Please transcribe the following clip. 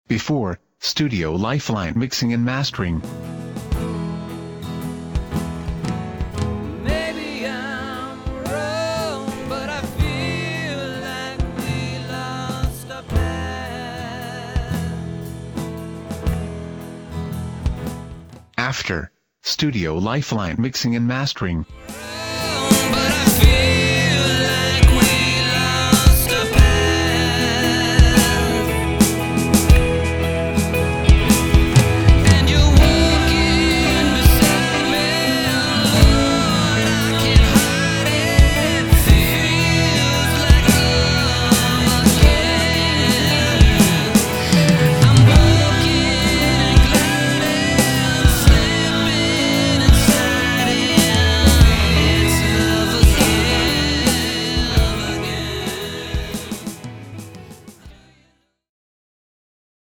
Before, Studio Lifeline mixing and mastering. Maybe I'm wrong, but I feel like we lost our path. After, Studio Lifeline mixing and mastering.